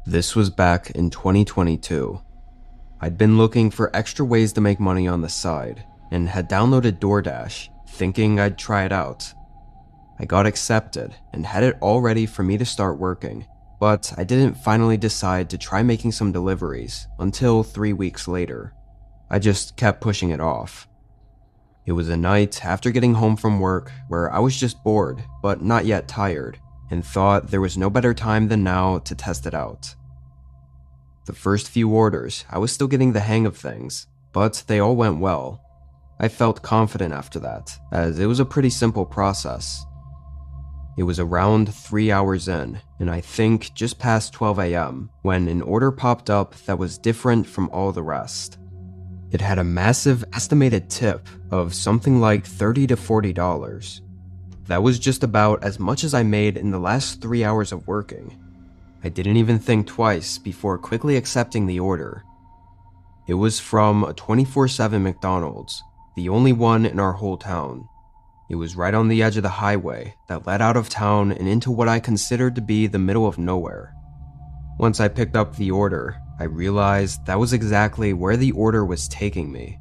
This was back in 2022. I'd been looking for extra ways to make money on the side and had downloaded DoorDash, thinking I'd try it out. I got accepted and had it all ready for me to start working, but I didn't finally decide to try making some deliveries until 3 weeks later. I just kept pushing it off. It was a night after getting home from work where I was just bored but not yet tired and thought there was no better time than now to test it out. The first few orders, I was still getting the hang of things, but they all went well. I felt confident after that, as it was a pretty simple process. It was around 3 hours in, and I think just past 12 a.m., when an order popped up that was different from all the rest. It had a massive estimated tip of something like $30 to $40. That was just about as much as I made in the last 3 hours of working. I didn't even think twice before quickly accepting the order. It was from a 24/7 McDonald's, the only one in our whole town. It was right on the edge of the highway that led out of town and into what I considered to be the middle of nowhere. Once I picked up the order, I realized that was exactly where the order was taking me.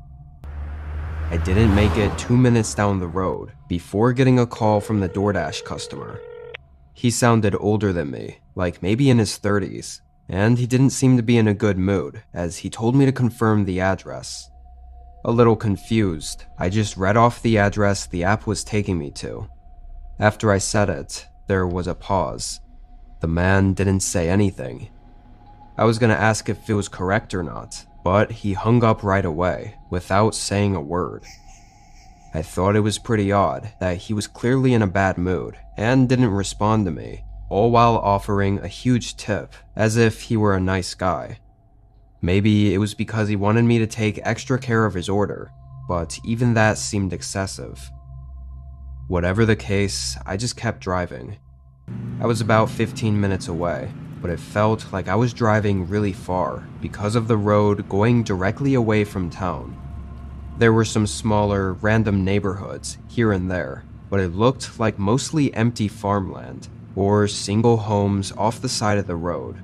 I didn't make it 2 minutes down the road before getting a call from the DoorDash customer. He sounded older than me, like maybe in his 30s, and he didn't seem to be in a good mood as he told me to confirm the address. A little confused, I just read off the address the app was taking me to. After I said it, there was a pause. The man didn't say anything. I was gonna ask if it was correct or not, but he hung up right away, without saying a word. I thought it was pretty odd that he was clearly in a bad mood and didn't respond to me, all while offering a huge tip as if he were a nice guy. Maybe it was because he wanted me to take extra care of his order, but even that seemed excessive. Whatever the case, I just kept driving. I was about 15 minutes away, but it felt like I was driving really far because of the road going directly away from town. There were some smaller, random neighborhoods here and there, but it looked like mostly empty farmland or single homes off the side of the road.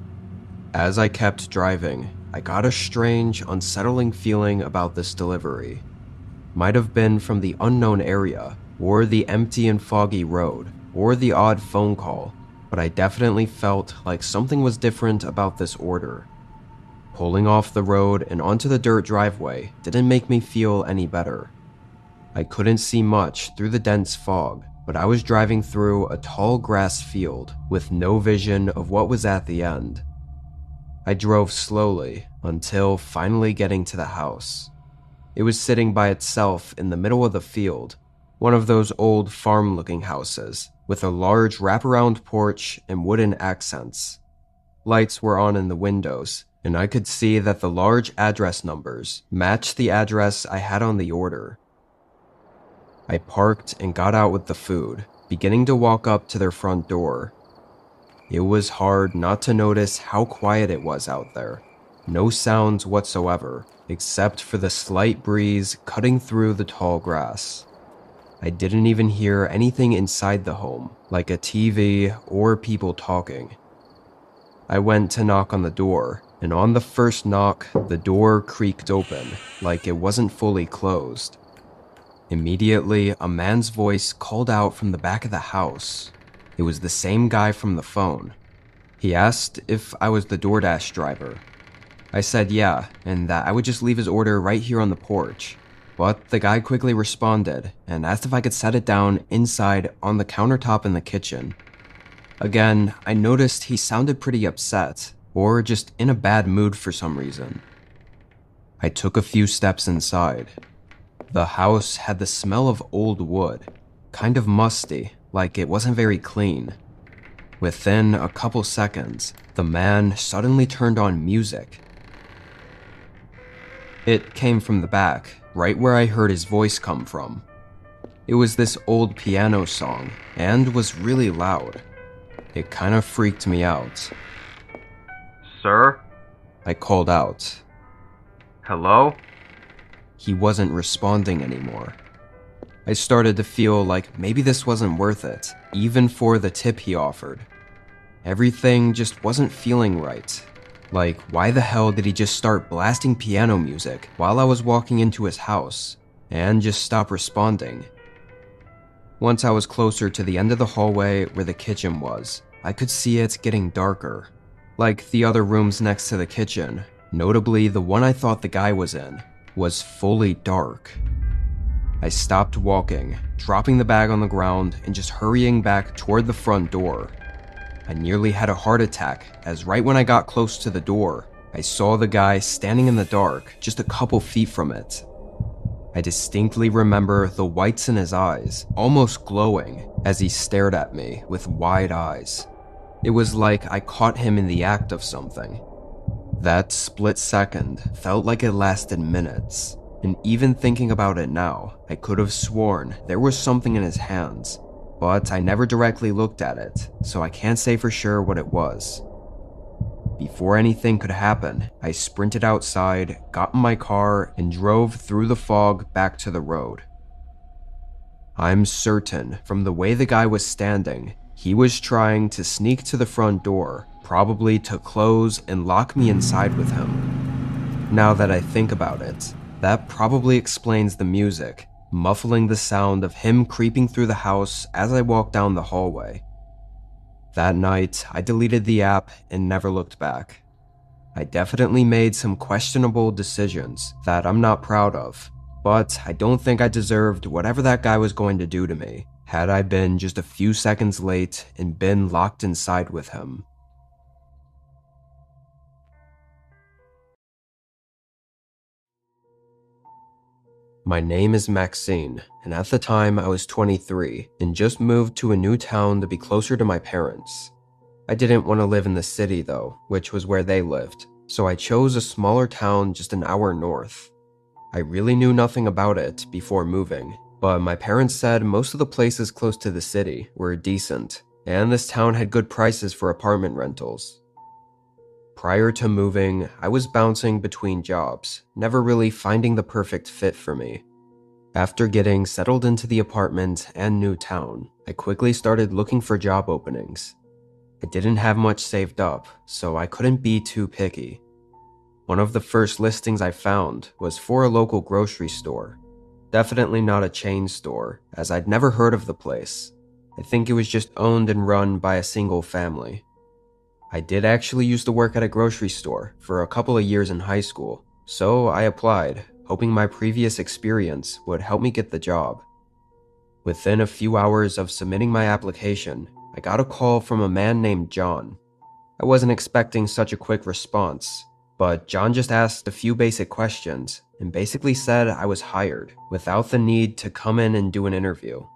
As I kept driving, I got a strange, unsettling feeling about this delivery. Might have been from the unknown area, or the empty and foggy road, or the odd phone call, but I definitely felt like something was different about this order. Pulling off the road and onto the dirt driveway didn't make me feel any better. I couldn't see much through the dense fog, but I was driving through a tall grass field with no vision of what was at the end. I drove slowly until finally getting to the house. It was sitting by itself in the middle of the field, one of those old farm-looking houses with a large wraparound porch and wooden accents. Lights were on in the windows, and I could see that the large address numbers matched the address I had on the order. I parked and got out with the food, beginning to walk up to their front door. It was hard not to notice how quiet it was out there. No sounds whatsoever, except for the slight breeze cutting through the tall grass. I didn't even hear anything inside the home, like a TV or people talking. I went to knock on the door, and on the first knock, the door creaked open, like it wasn't fully closed. Immediately, a man's voice called out from the back of the house. It was the same guy from the phone. He asked if I was the DoorDash driver. I said yeah, and that I would just leave his order right here on the porch. But the guy quickly responded and asked if I could set it down inside on the countertop in the kitchen. Again, I noticed he sounded pretty upset, or just in a bad mood for some reason. I took a few steps inside. The house had the smell of old wood, kind of musty, like it wasn't very clean. Within a couple seconds, the man suddenly turned on music. It came from the back, right where I heard his voice come from. It was this old piano song, and was really loud. It kind of freaked me out. Sir? I called out. Hello? He wasn't responding anymore. I started to feel like maybe this wasn't worth it, even for the tip he offered. Everything just wasn't feeling right. Like, why the hell did he just start blasting piano music while I was walking into his house, and just stop responding? Once I was closer to the end of the hallway where the kitchen was, I could see it getting darker. Like the other rooms next to the kitchen, notably the one I thought the guy was in, was fully dark. I stopped walking, dropping the bag on the ground and just hurrying back toward the front door. I nearly had a heart attack, as right when I got close to the door, I saw the guy standing in the dark just a couple feet from it. I distinctly remember the whites in his eyes, almost glowing, as he stared at me with wide eyes. It was like I caught him in the act of something. That split second felt like it lasted minutes, and even thinking about it now, I could have sworn there was something in his hands, but I never directly looked at it, so I can't say for sure what it was. Before anything could happen, I sprinted outside, got in my car, and drove through the fog back to the road. I'm certain, from the way the guy was standing, he was trying to sneak to the front door, probably to close and lock me inside with him. Now that I think about it, that probably explains the music, muffling the sound of him creeping through the house as I walked down the hallway. That night, I deleted the app and never looked back. I definitely made some questionable decisions that I'm not proud of, but I don't think I deserved whatever that guy was going to do to me had I been just a few seconds late and been locked inside with him. My name is Maxine, and at the time I was 23 and just moved to a new town to be closer to my parents. I didn't want to live in the city though, which was where they lived, so I chose a smaller town just an hour north. I really knew nothing about it before moving, but my parents said most of the places close to the city were decent, and this town had good prices for apartment rentals. Prior to moving, I was bouncing between jobs, never really finding the perfect fit for me. After getting settled into the apartment and new town, I quickly started looking for job openings. I didn't have much saved up, so I couldn't be too picky. One of the first listings I found was for a local grocery store. Definitely not a chain store, as I'd never heard of the place. I think it was just owned and run by a single family. I did actually used to work at a grocery store for a couple of years in high school, so I applied, hoping my previous experience would help me get the job. Within a few hours of submitting my application, I got a call from a man named John. I wasn't expecting such a quick response, but John just asked a few basic questions and basically said I was hired without the need to come in and do an interview.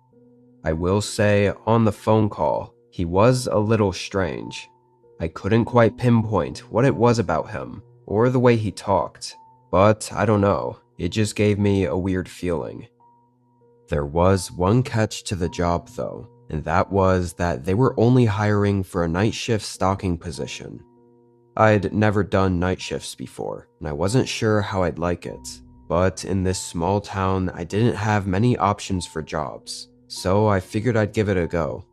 I will say, on the phone call, he was a little strange. I couldn't quite pinpoint what it was about him or the way he talked, but I don't know, it just gave me a weird feeling. There was one catch to the job though, and that was that they were only hiring for a night shift stocking position. I'd never done night shifts before, and I wasn't sure how I'd like it, but in this small town I didn't have many options for jobs, so I figured I'd give it a go.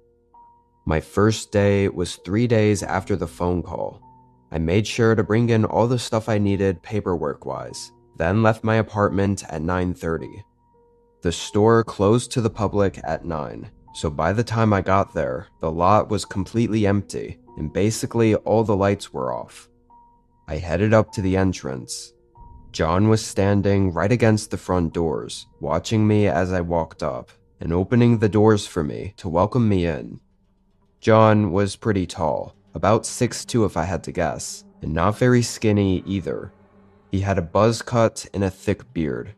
My first day was 3 days after the phone call. I made sure to bring in all the stuff I needed paperwork-wise, then left my apartment at 9:30. The store closed to the public at 9, so by the time I got there, the lot was completely empty and basically all the lights were off. I headed up to the entrance. John was standing right against the front doors, watching me as I walked up and opening the doors for me to welcome me in. John was pretty tall, about 6'2" if I had to guess, and not very skinny either. He had a buzz cut and a thick beard.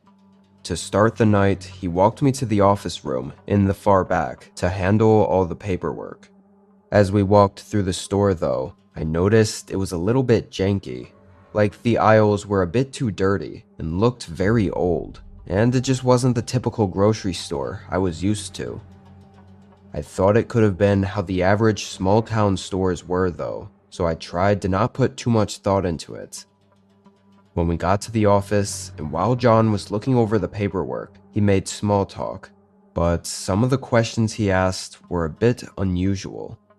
To start the night, he walked me to the office room in the far back to handle all the paperwork. As we walked through the store though, I noticed it was a little bit janky, like the aisles were a bit too dirty and looked very old, and it just wasn't the typical grocery store I was used to. I thought it could have been how the average small town stores were though, so I tried to not put too much thought into it. When we got to the office, and while John was looking over the paperwork, he made small talk, but some of the questions he asked were a bit unusual.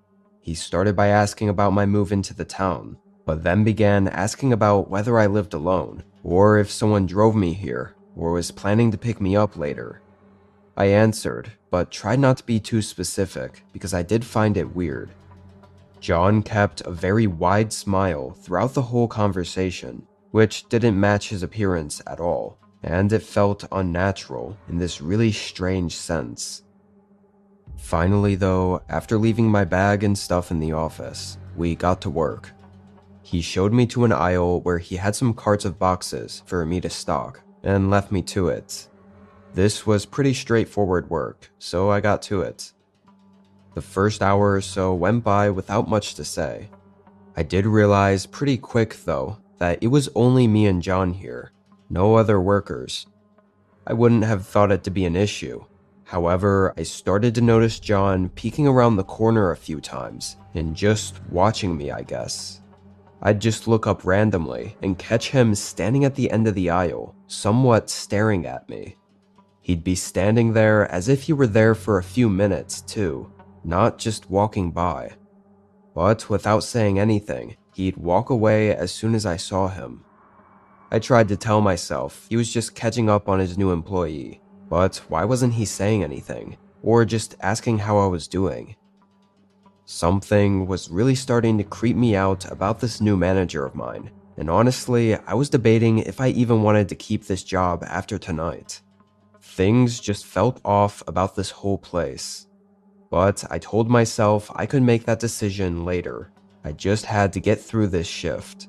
He started by asking about my move into the town, but then began asking about whether I lived alone, or if someone drove me here, or was planning to pick me up later. I answered, but tried not to be too specific because I did find it weird. John kept a very wide smile throughout the whole conversation, which didn't match his appearance at all, and it felt unnatural in this really strange sense. Finally though, after leaving my bag and stuff in the office, we got to work. He showed me to an aisle where he had some carts of boxes for me to stock, and left me to it. This was pretty straightforward work, so I got to it. The first hour or so went by without much to say. I did realize pretty quick though that it was only me and John here, no other workers. I wouldn't have thought it to be an issue. However, I started to notice John peeking around the corner a few times and just watching me, I guess. I'd just look up randomly and catch him standing at the end of the aisle, somewhat staring at me. He'd be standing there as if he were there for a few minutes too, not just walking by. But without saying anything, he'd walk away as soon as I saw him. I tried to tell myself he was just catching up on his new employee, but why wasn't he saying anything, or just asking how I was doing? Something was really starting to creep me out about this new manager of mine, and honestly, I was debating if I even wanted to keep this job after tonight. Things just felt off about this whole place. But I told myself I could make that decision later. I just had to get through this shift.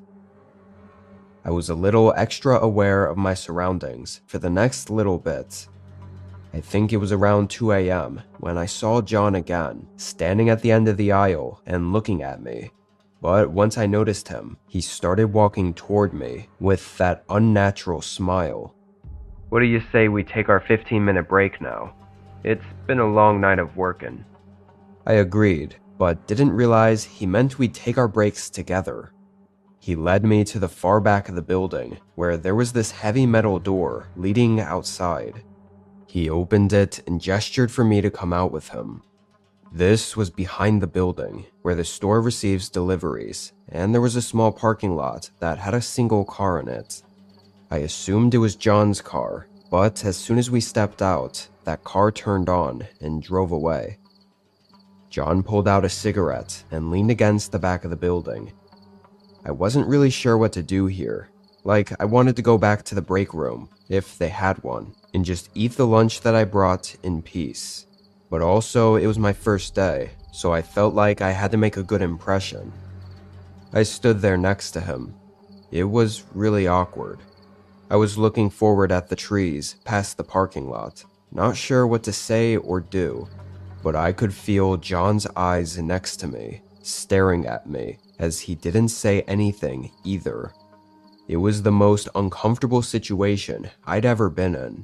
I was a little extra aware of my surroundings for the next little bit. I think it was around 2 a.m. when I saw John again, standing at the end of the aisle and looking at me. But once I noticed him, he started walking toward me with that unnatural smile. What do you say we take our 15-minute break now? It's been a long night of working. I agreed, but didn't realize he meant we'd take our breaks together. He led me to the far back of the building, where there was this heavy metal door leading outside. He opened it and gestured for me to come out with him. This was behind the building, where the store receives deliveries, and there was a small parking lot that had a single car in it. I assumed it was John's car, but as soon as we stepped out, that car turned on and drove away. John pulled out a cigarette and leaned against the back of the building. I wasn't really sure what to do here. Like, I wanted to go back to the break room, if they had one, and just eat the lunch that I brought in peace. But also, it was my first day, so I felt like I had to make a good impression. I stood there next to him. It was really awkward. I was looking forward at the trees past the parking lot, not sure what to say or do. But I could feel John's eyes next to me, staring at me, as he didn't say anything either. It was the most uncomfortable situation I'd ever been in.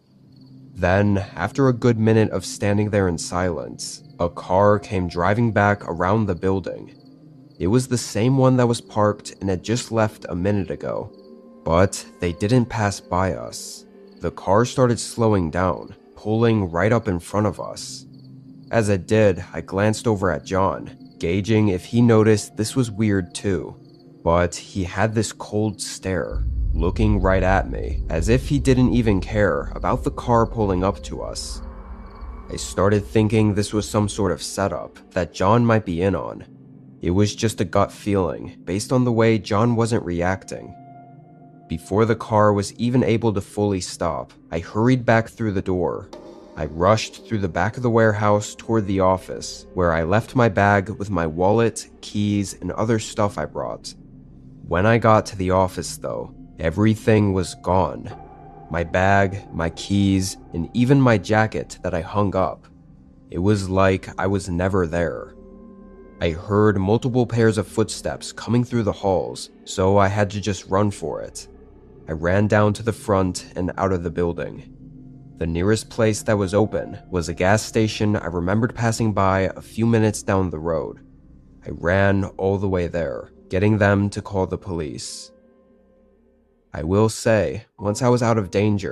Then, after a good minute of standing there in silence, a car came driving back around the building. It was the same one that was parked and had just left a minute ago, but they didn't pass by us. The car started slowing down, pulling right up in front of us. As it did, I glanced over at John, gauging if he noticed this was weird too. But he had this cold stare, looking right at me, as if he didn't even care about the car pulling up to us. I started thinking this was some sort of setup that John might be in on. It was just a gut feeling, based on the way John wasn't reacting. Before the car was even able to fully stop, I hurried back through the door. I rushed through the back of the warehouse toward the office, where I left my bag with my wallet, keys, and other stuff I brought. When I got to the office though, everything was gone. My bag, my keys, and even my jacket that I hung up. It was like I was never there. I heard multiple pairs of footsteps coming through the halls, so I had to just run for it. I ran down to the front and out of the building. The nearest place that was open was a gas station I remembered passing by a few minutes down the road. I ran all the way there, getting them to call the police. I will say, once I was out of danger,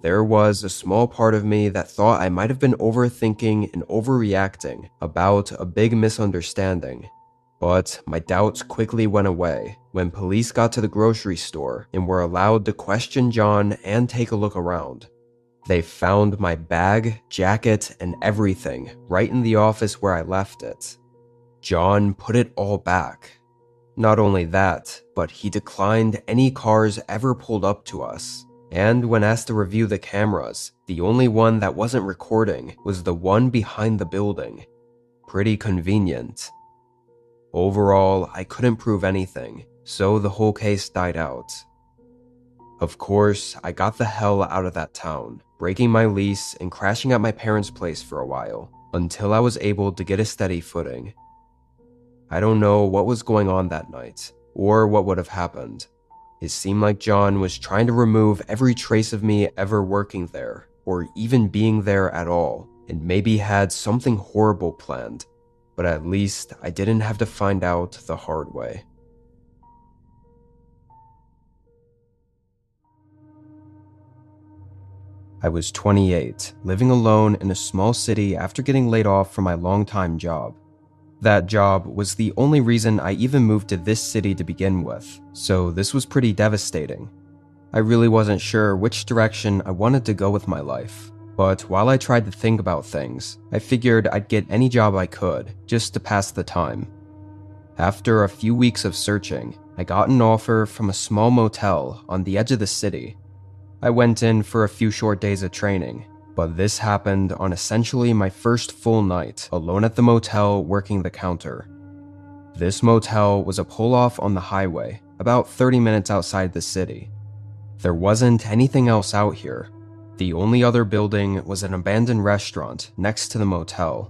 there was a small part of me that thought I might have been overthinking and overreacting about a big misunderstanding. But my doubts quickly went away when police got to the grocery store and were allowed to question John and take a look around. They found my bag, jacket, and everything right in the office where I left it. John put it all back. Not only that, but he declined any cars ever pulled up to us. And when asked to review the cameras, the only one that wasn't recording was the one behind the building. Pretty convenient. Overall, I couldn't prove anything, so the whole case died out. Of course, I got the hell out of that town, breaking my lease and crashing at my parents' place for a while, until I was able to get a steady footing. I don't know what was going on that night, or what would have happened. It seemed like John was trying to remove every trace of me ever working there, or even being there at all, and maybe had something horrible planned, but at least I didn't have to find out the hard way. I was 28, living alone in a small city after getting laid off from my longtime job. That job was the only reason I even moved to this city to begin with, so this was pretty devastating. I really wasn't sure which direction I wanted to go with my life, but while I tried to think about things, I figured I'd get any job I could, just to pass the time. After a few weeks of searching, I got an offer from a small motel on the edge of the city. I went in for a few short days of training, but this happened on essentially my first full night alone at the motel working the counter. This motel was a pull-off on the highway, about 30 minutes outside the city. There wasn't anything else out here. The only other building was an abandoned restaurant next to the motel.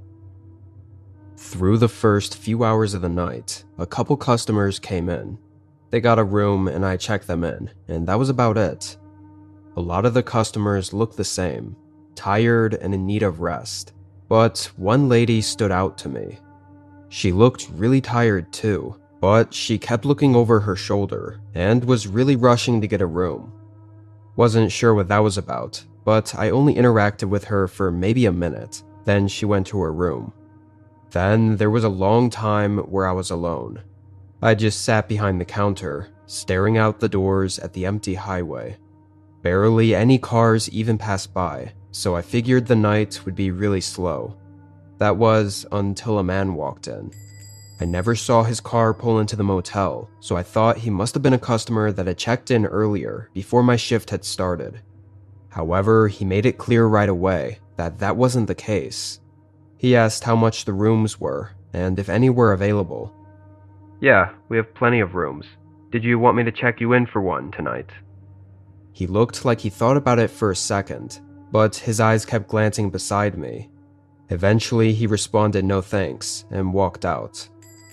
Through the first few hours of the night, a couple customers came in. They got a room and I checked them in, and that was about it. A lot of the customers looked the same, tired and in need of rest, but one lady stood out to me. She looked really tired too, but she kept looking over her shoulder and was really rushing to get a room. Wasn't sure what that was about, but I only interacted with her for maybe a minute, then she went to her room. Then there was a long time where I was alone. I just sat behind the counter, staring out the doors at the empty highway. Barely any cars even passed by, so I figured the night would be really slow. That was until a man walked in. I never saw his car pull into the motel, so I thought he must have been a customer that had checked in earlier before my shift had started. However, he made it clear right away that that wasn't the case. He asked how much the rooms were, and if any were available. Yeah, we have plenty of rooms. Did you want me to check you in for one tonight? He looked like he thought about it for a second, but his eyes kept glancing beside me. Eventually, he responded no thanks and walked out.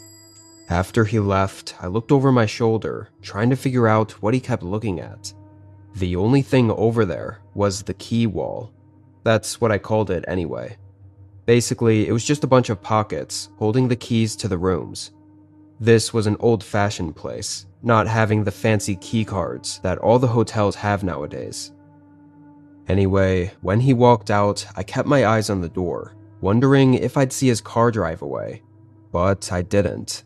After he left, I looked over my shoulder, trying to figure out what he kept looking at. The only thing over there was the key wall. That's what I called it anyway. Basically, it was just a bunch of pockets holding the keys to the rooms. This was an old-fashioned place, not having the fancy key cards that all the hotels have nowadays. Anyway, when he walked out, I kept my eyes on the door, wondering if I'd see his car drive away, but I didn't.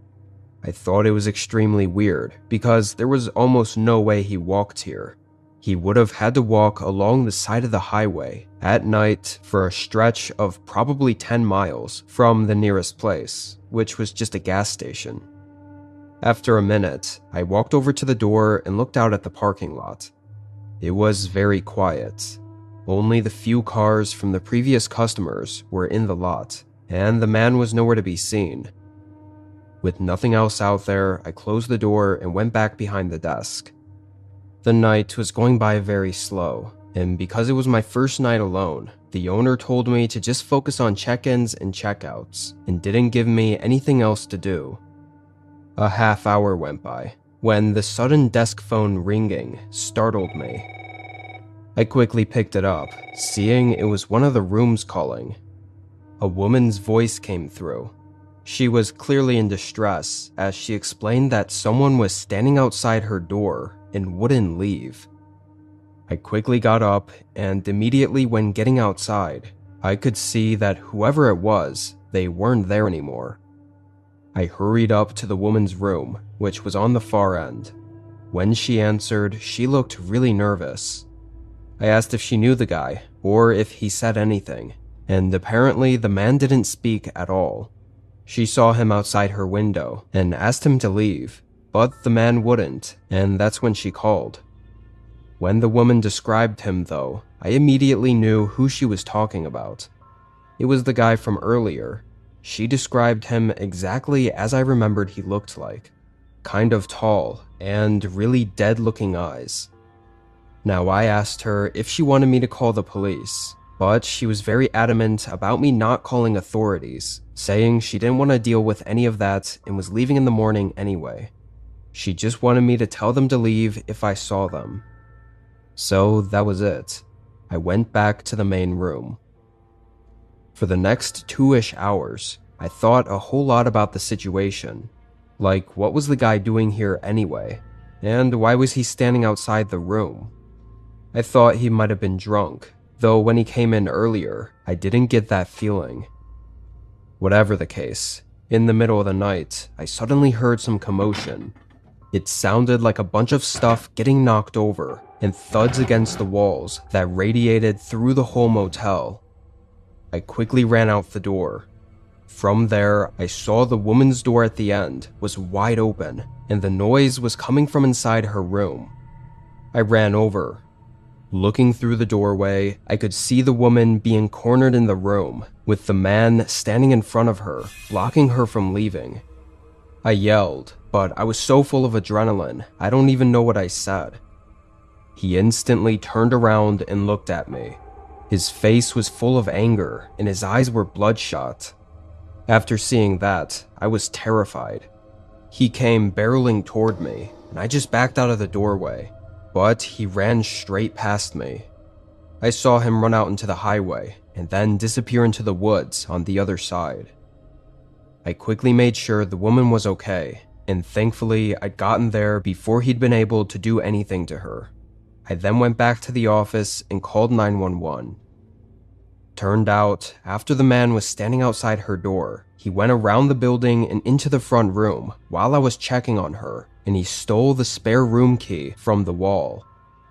I thought it was extremely weird, because there was almost no way he walked here. He would have had to walk along the side of the highway at night for a stretch of probably 10 miles from the nearest place, which was just a gas station. After a minute, I walked over to the door and looked out at the parking lot. It was very quiet. Only the few cars from the previous customers were in the lot, and the man was nowhere to be seen. With nothing else out there, I closed the door and went back behind the desk. The night was going by very slow, and because it was my first night alone, the owner told me to just focus on check-ins and check-outs, and didn't give me anything else to do. A half hour went by, when the sudden desk phone ringing startled me. I quickly picked it up, seeing it was one of the rooms calling. A woman's voice came through. She was clearly in distress as she explained that someone was standing outside her door and wouldn't leave. I quickly got up, and immediately when getting outside, I could see that whoever it was, they weren't there anymore. I hurried up to the woman's room, which was on the far end. When she answered, she looked really nervous. I asked if she knew the guy, or if he said anything, and apparently the man didn't speak at all. She saw him outside her window and asked him to leave, but the man wouldn't, and that's when she called. When the woman described him, though, I immediately knew who she was talking about. It was the guy from earlier. She described him exactly as I remembered he looked like. Kind of tall, and really dead-looking eyes. Now, I asked her if she wanted me to call the police, but she was very adamant about me not calling authorities, saying she didn't want to deal with any of that and was leaving in the morning anyway. She just wanted me to tell them to leave if I saw them. So that was it. I went back to the main room. For the next 2-ish hours, I thought a whole lot about the situation. Like, what was the guy doing here anyway? And why was he standing outside the room? I thought he might have been drunk, though when he came in earlier, I didn't get that feeling. Whatever the case, in the middle of the night, I suddenly heard some commotion. It sounded like a bunch of stuff getting knocked over and thuds against the walls that radiated through the whole motel. I quickly ran out the door. From there, I saw the woman's door at the end was wide open, and the noise was coming from inside her room. I ran over. Looking through the doorway, I could see the woman being cornered in the room, with the man standing in front of her, blocking her from leaving. I yelled, but I was so full of adrenaline, I don't even know what I said. He instantly turned around and looked at me. His face was full of anger, and his eyes were bloodshot. After seeing that, I was terrified. He came barreling toward me, and I just backed out of the doorway, but he ran straight past me. I saw him run out into the highway, and then disappear into the woods on the other side. I quickly made sure the woman was okay, and thankfully I'd gotten there before he'd been able to do anything to her. I then went back to the office and called 911. Turned out, after the man was standing outside her door, he went around the building and into the front room while I was checking on her, and he stole the spare room key from the wall.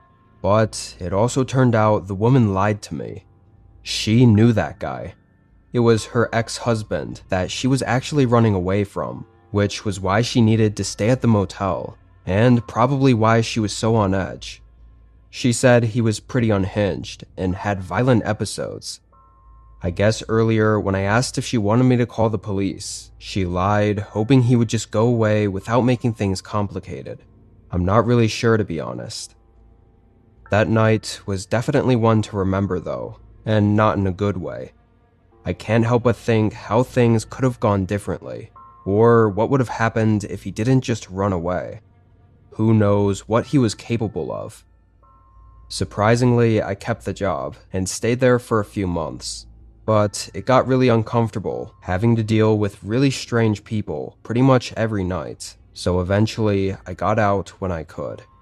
But it also turned out the woman lied to me. She knew that guy. It was her ex-husband that she was actually running away from, which was why she needed to stay at the motel, and probably why she was so on edge. She said he was pretty unhinged and had violent episodes. I guess earlier when I asked if she wanted me to call the police, she lied, hoping he would just go away without making things complicated. I'm not really sure, to be honest. That night was definitely one to remember though, and not in a good way. I can't help but think how things could have gone differently, or what would have happened if he didn't just run away. Who knows what he was capable of. Surprisingly, I kept the job and stayed there for a few months. But it got really uncomfortable, having to deal with really strange people pretty much every night, so eventually I got out when I could.